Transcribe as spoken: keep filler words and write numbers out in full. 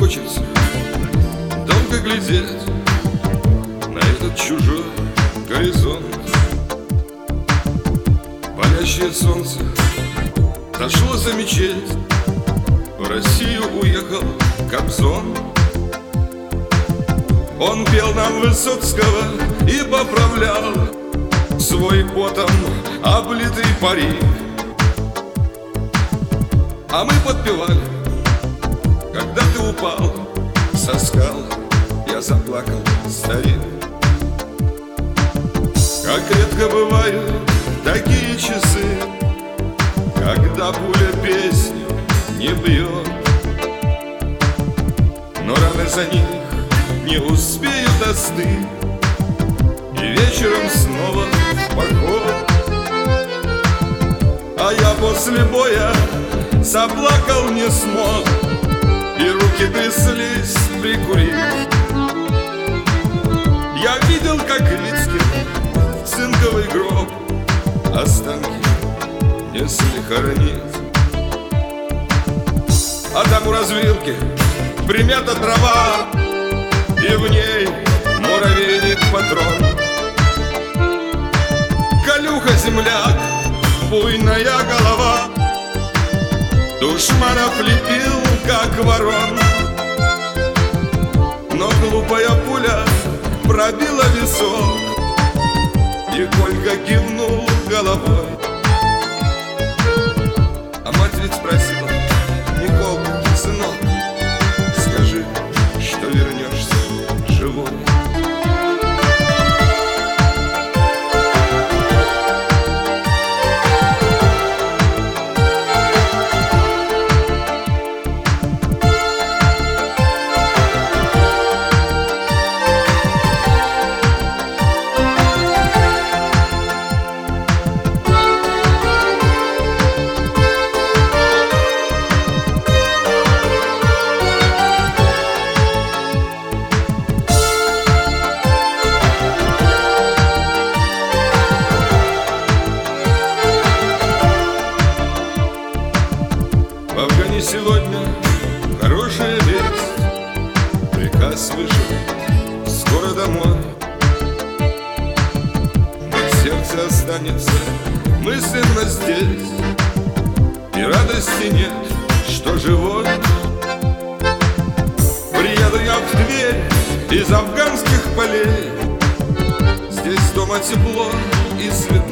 хочется долго глядеть на этот чужой горизонт. Палящее солнце дошло за мечеть, в Россию уехал Кобзон. Он пел нам Высоцкого и поправлял свой потом облитый парик. А мы подпевали: когда ты упал со скал, я заплакал, старик. Как редко бывают такие часы, когда пуля песню не бьет, но раны за них не успеют остыть, и вечером снова в поход. А я после боя заплакал не смог, и руки тряслись прикурить. Я видел, как Вицкий в цинковый гроб останки несли хоронить. А там у развилки примята трава, и в ней муравейник патрон. Колюха земляк, буйная голова, душманов лепил, как ворон. Но глупая пуля пробила висок, и Колька кивнул головой. А мать ведь спросила: Николка, сынок, скажи, что вернешься живой. В Афгане сегодня хорошая весть, приказ вышел скоро домой. Но сердце останется мысленно здесь, и радости нет, что живой. Приеду я в Тверь из афганских полей, здесь дома тепло и светло.